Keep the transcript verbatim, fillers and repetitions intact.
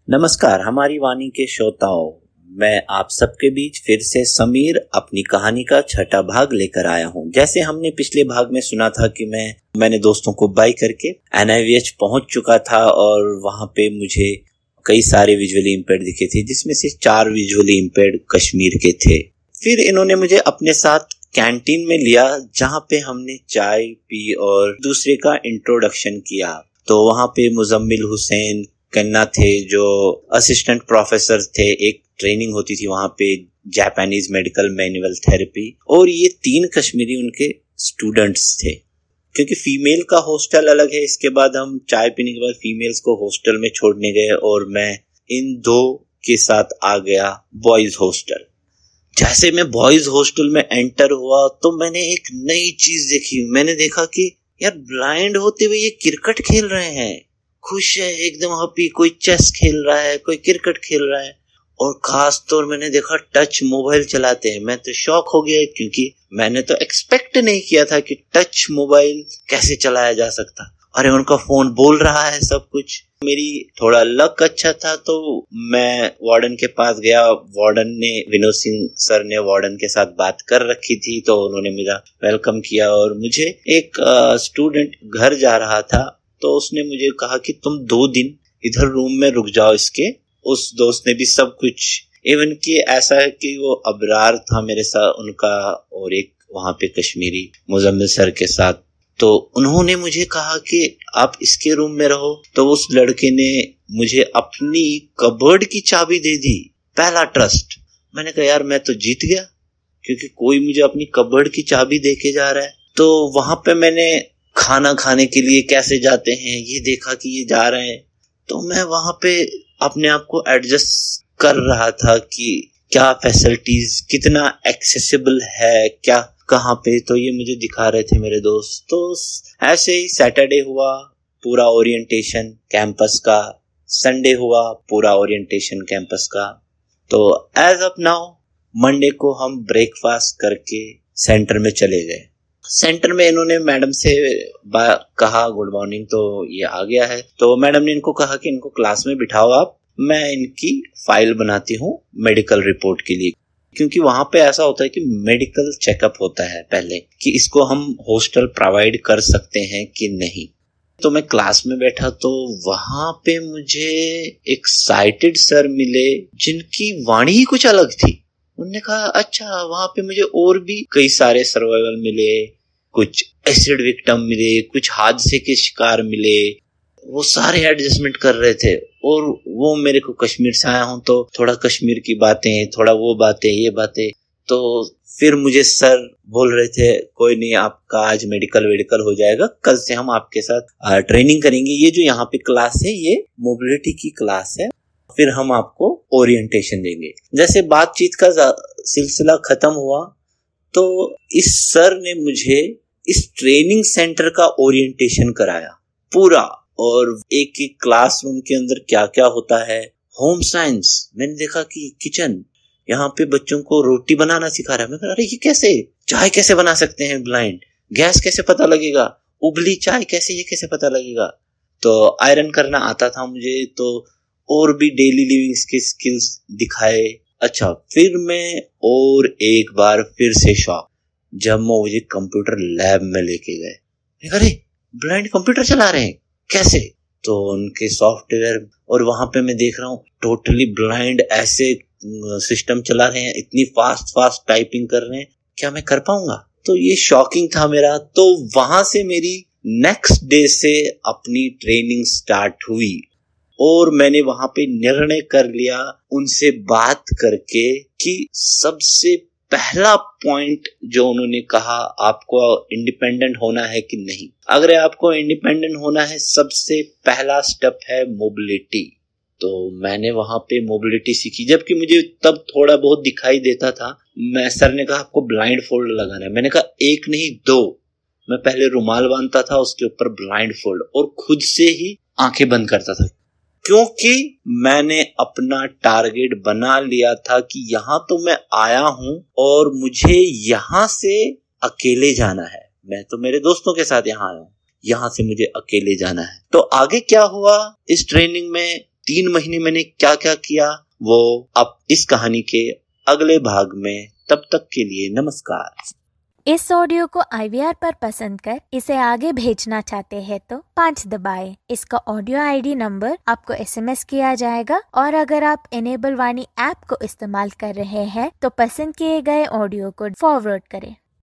नमस्कार हमारी वाणी के श्रोताओं, मैं आप सबके बीच फिर से समीर अपनी कहानी का छठा भाग लेकर आया हूं। जैसे हमने पिछले भाग में सुना था कि मैं मैंने दोस्तों को बाय करके एन आई वी एच पहुंच चुका था और वहां पे मुझे कई सारे विजुअली इम्पेयर्ड दिखे थे, जिसमें से चार विजुअली इम्पेयर्ड कश्मीर के थे। फिर इन्होंने मुझे अपने साथ कैंटीन में लिया जहां पे हमने चाय पी और दूसरे का इंट्रोडक्शन किया। तो वहां पे मुजम्मिल हुसैन कन्ना थे जो असिस्टेंट प्रोफेसर थे। एक ट्रेनिंग होती थी वहां पे जापानीज मेडिकल मैनुअल थेरेपी, और ये तीन कश्मीरी उनके स्टूडेंट्स थे। क्योंकि फीमेल का हॉस्टल अलग है, इसके बाद हम चाय पीने के बाद फीमेल्स को हॉस्टल में छोड़ने गए और मैं इन दो के साथ आ गया बॉयज हॉस्टल। जैसे मैं बॉयज हॉस्टल में एंटर हुआ तो मैंने एक नई चीज देखी। मैंने देखा कि यार ब्लाइंड होते हुए ये क्रिकेट खेल रहे हैं, खुश है, एकदम हैप्पी। कोई चेस खेल रहा है, कोई क्रिकेट खेल रहा है, और खास तौर मैंने देखा टच मोबाइल चलाते हैं। मैं तो शॉक हो गया क्योंकि मैंने तो एक्सपेक्ट नहीं किया था कि टच मोबाइल कैसे चलाया जा सकता। अरे उनका फोन बोल रहा है सब कुछ। मेरी थोड़ा लक अच्छा था तो मैं वार्डन के पास गया। वार्डन ने विनोद सिंह सर ने वार्डन के साथ बात कर रखी थी, तो उन्होंने मेरा वेलकम किया। और मुझे एक स्टूडेंट घर जा रहा था तो उसने मुझे कहा कि तुम दो दिन इधर रूम में रुक जाओ इसके। उस दोस्त ने भी सब कुछ, इवन कि ऐसा है कि वो अबरार था मेरे साथ उनका, और एक वहां पे कश्मीरी मुजम्मिल सर के साथ। तो उन्होंने मुझे कहा कि आप इसके रूम में रहो। तो उस लड़के ने मुझे अपनी कबर्ड की चाबी दे दी। पहला ट्रस्ट। मैंने कहा यार मैं तो जीत गया, क्योंकि कोई मुझे अपनी कबर्ड की चाबी दे के जा रहा है। तो वहां पे मैंने खाना खाने के लिए कैसे जाते हैं ये देखा कि ये जा रहे हैं। तो मैं वहां पे अपने आप को एडजस्ट कर रहा था कि क्या फैसिलिटीज, कितना एक्सेसिबल है, क्या कहाँ पे। तो ये मुझे दिखा रहे थे मेरे दोस्त। तो ऐसे ही सैटरडे हुआ पूरा ओरिएंटेशन कैंपस का, संडे हुआ पूरा ओरिएंटेशन कैंपस का। तो एज ऑफ नाउ मंडे को हम ब्रेकफास्ट करके सेंटर में चले गए। सेंटर में इन्होंने मैडम से कहा गुड मॉर्निंग, तो ये आ गया है। तो मैडम ने इनको कहा कि इनको क्लास में बिठाओ आप, मैं इनकी फाइल बनाती हूँ मेडिकल रिपोर्ट के लिए। क्योंकि वहां पे ऐसा होता है कि मेडिकल चेकअप होता है पहले कि इसको हम हॉस्टल प्रोवाइड कर सकते हैं कि नहीं। तो मैं क्लास में बैठा तो वहां पे मुझे एक साइटेड सर मिले जिनकी वाणी ही कुछ अलग थी। उन्होंने कहा अच्छा, वहां पे मुझे और भी कई सारे सर्वाइवल मिले, कुछ एसिड विक्टिम मिले, कुछ हादसे के शिकार मिले। वो सारे एडजस्टमेंट कर रहे थे और वो मेरे को कश्मीर से आया हूं तो थोड़ा कश्मीर की बातें, थोड़ा वो बातें, ये बातें। तो फिर मुझे सर बोल रहे थे कोई नहीं, आपका आज मेडिकल वेडिकल हो जाएगा, कल से हम आपके साथ ट्रेनिंग करेंगे। ये जो यहाँ पे क्लास है ये मोबिलिटी की क्लास है, फिर हम आपको ओरिएंटेशन देंगे। जैसे बातचीत का सिलसिला खत्म हुआ तो इस सर ने मुझे इस ट्रेनिंग सेंटर का ओरिएंटेशन कराया पूरा, और एक एक क्लासरूम के अंदर क्या क्या होता है। होम साइंस मैंने देखा कि किचन, यहाँ पे बच्चों को रोटी बनाना सिखा रहा है। मैं कहा अरे ये कैसे, चाय कैसे बना सकते हैं ब्लाइंड, गैस कैसे पता लगेगा, उबली चाय कैसे, ये कैसे पता लगेगा। तो आयरन करना आता था मुझे, तो और भी डेली लिविंग के स्किल्स दिखाए। अच्छा, फिर मैं और एक बार फिर से शॉक जब मैं मुझे कंप्यूटर लैब में लेके गए। अरे ब्लाइंड कंप्यूटर चला रहे हैं कैसे, तो उनके सॉफ्टवेयर, और वहां पे मैं देख रहा हूँ टोटली ब्लाइंड ऐसे सिस्टम चला रहे हैं, इतनी फास्ट फास्ट टाइपिंग कर रहे हैं, क्या मैं कर पाऊंगा। तो ये शॉकिंग था मेरा। तो वहां से मेरी नेक्स्ट डे से अपनी ट्रेनिंग स्टार्ट हुई और मैंने वहां पे निर्णय कर लिया उनसे बात करके कि सबसे पहला पॉइंट जो उन्होंने कहा, आपको इंडिपेंडेंट होना है कि नहीं। अगर आपको इंडिपेंडेंट होना है, सबसे पहला स्टेप है मोबिलिटी। तो मैंने वहां पे मोबिलिटी सीखी, जबकि मुझे तब थोड़ा बहुत दिखाई देता था। मैं सर ने कहा आपको ब्लाइंड फोल्ड लगाना है। मैंने कहा एक नहीं दो। मैं पहले रुमाल बांधता था, उसके ऊपर ब्लाइंड फोल्ड, और खुद से ही आंखें बंद करता था, क्योंकि मैंने अपना टारगेट बना लिया था कि यहां तो मैं आया हूं और मुझे यहां से अकेले जाना है। मैं तो मेरे दोस्तों के साथ यहां आया हूं, यहां से मुझे अकेले जाना है। तो आगे क्या हुआ इस ट्रेनिंग में, तीन महीने मैंने क्या क्या किया वो अब इस कहानी के अगले भाग में। तब तक के लिए नमस्कार। इस ऑडियो को आई वी आर पर पसंद कर इसे आगे भेजना चाहते हैं तो पाँच दबाएं। इसका ऑडियो आई डी नंबर आपको एस एम एस किया जाएगा और अगर आप इनेबल वाणी ऐप को इस्तेमाल कर रहे हैं तो पसंद किए गए ऑडियो को फॉरवर्ड करें।